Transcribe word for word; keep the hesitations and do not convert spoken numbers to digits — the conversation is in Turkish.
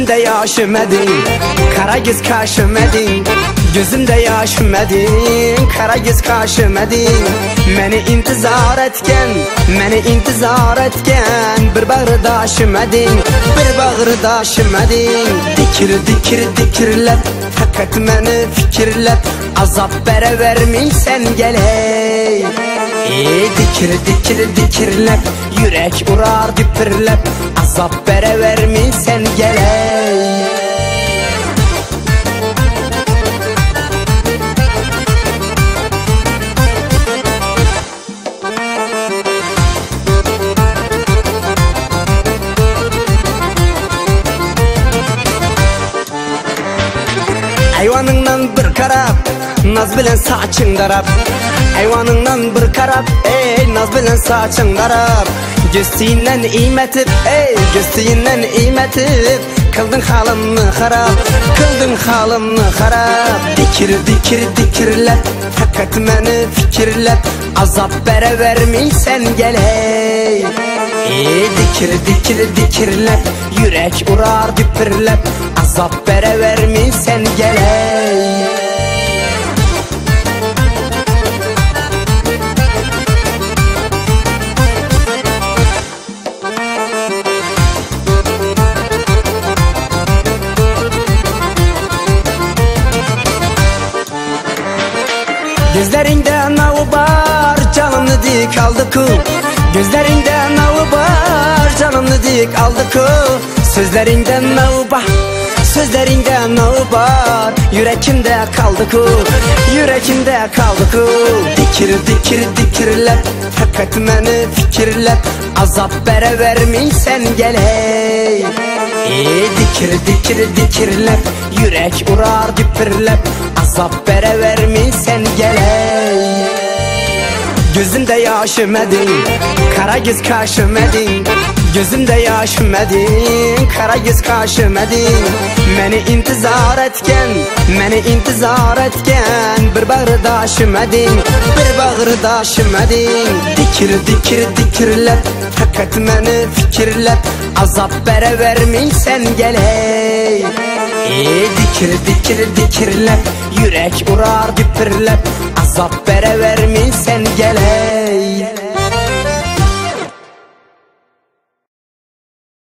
Gözümde yaşımedin, kara göz kaşımedin. Gözümde yaşımedin, kara göz kaşımedin. Meni intizar etken, meni intizar etken. Bir bağırdaşımedin, bir bağırdaşımedin. Dikir dikir dikirlep, fakat meni fikirlep. Azap bere vermeysen gel hey. Ey dikir dikir dikirlep, yürek urar düpürlep. Azap bere vermeysen gel hey. Ayvanından bir karap, naz bilen saçın darap. Ayvanından bir karap, ey naz bilen saçın darap. Göstüğünden imetip, ey göstüğünden imetip. Kıldın halımını harap, kıldın halımını harap. Dikir dikir dikirlep, fakat meni fikirlep. Azap bere vermeysen gel hey. Ey dikir dikir dikirlep, yürek urar düpürlep. Azap bere vermeysen gel hey. Gözlerinde nağı var, canımlı dik aldı ku. Gözlerinde nağı var, canımlı dik aldı ku. Sözlerinde nağı var, sözlerinde nağı var. Yürekimde kaldı ku, yürekimde kaldı ku. Dikir dikir dikirlep, fakat meni fikirlep. Azap bere vermeysen gel hey. Ey dikir dikir dikirlep, yürek urar düpürlep. Azap bere vermeysen gel hey. Gözümde yaşımedin, kara göz kaşımedin. Gözümde yaşımedin, kara göz kaşımedin. Meni intizar etken, meni intizar etken. Bir bağırdaşımedin, bir bağırdaşımedin. Dikir dikir dikirlep, fakat meni fikirlep. Azap bere vermeysen gel hey. Ey dikir dikir dikirlep, yürek urar düpürlep. Azap bere vermeysen gel hey.